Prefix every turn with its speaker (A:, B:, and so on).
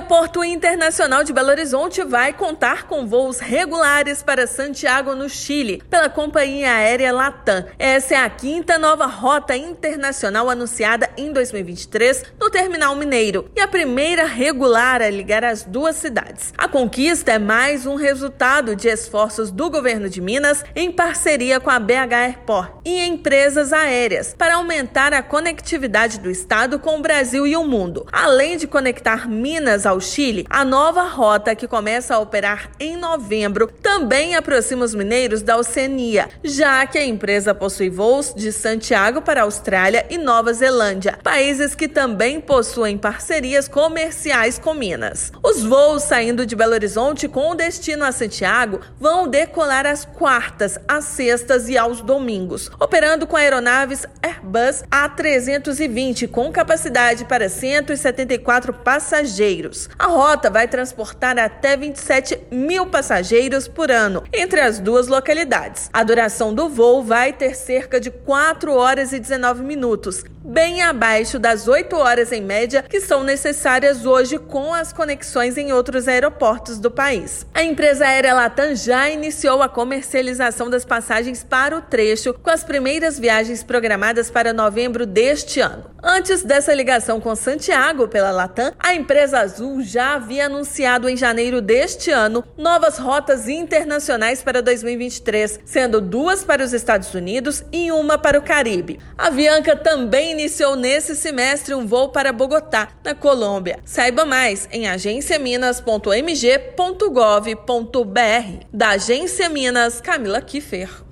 A: Aeroporto Internacional de Belo Horizonte vai contar com voos regulares para Santiago, no Chile, pela companhia aérea LATAM. Essa é a quinta nova rota internacional anunciada em 2023 no Terminal Mineiro e a primeira regular a ligar as duas cidades. A conquista é mais um resultado de esforços do governo de Minas em parceria com a BH Airport e empresas aéreas para aumentar a conectividade do estado com o Brasil e o mundo. Além de conectar Minas ao Chile, a nova rota, que começa a operar em novembro, também aproxima os mineiros da Oceania, já que a empresa possui voos de Santiago para a Austrália e Nova Zelândia, países que também possuem parcerias comerciais com Minas. Os voos saindo de Belo Horizonte com destino a Santiago vão decolar às quartas, às sextas e aos domingos, operando com aeronaves Airbus A320 com capacidade para 174 passageiros. A rota vai transportar até 27 mil passageiros por ano entre as duas localidades. A duração do voo vai ter cerca de 4 horas e 19 minutos, bem abaixo das 8 horas em média que são necessárias hoje com as conexões em outros aeroportos do país. A empresa aérea LATAM já iniciou a comercialização das passagens para o trecho, com as primeiras viagens programadas para novembro deste ano. Antes dessa ligação com Santiago pela LATAM, a empresa Azul já havia anunciado em janeiro deste ano novas rotas internacionais para 2023, sendo 2 para os Estados Unidos e 1 para o Caribe. A Avianca também iniciou nesse semestre um voo para Bogotá, na Colômbia. Saiba mais em agenciaminas.mg.gov.br. Da Agência Minas, Camila Kiffer.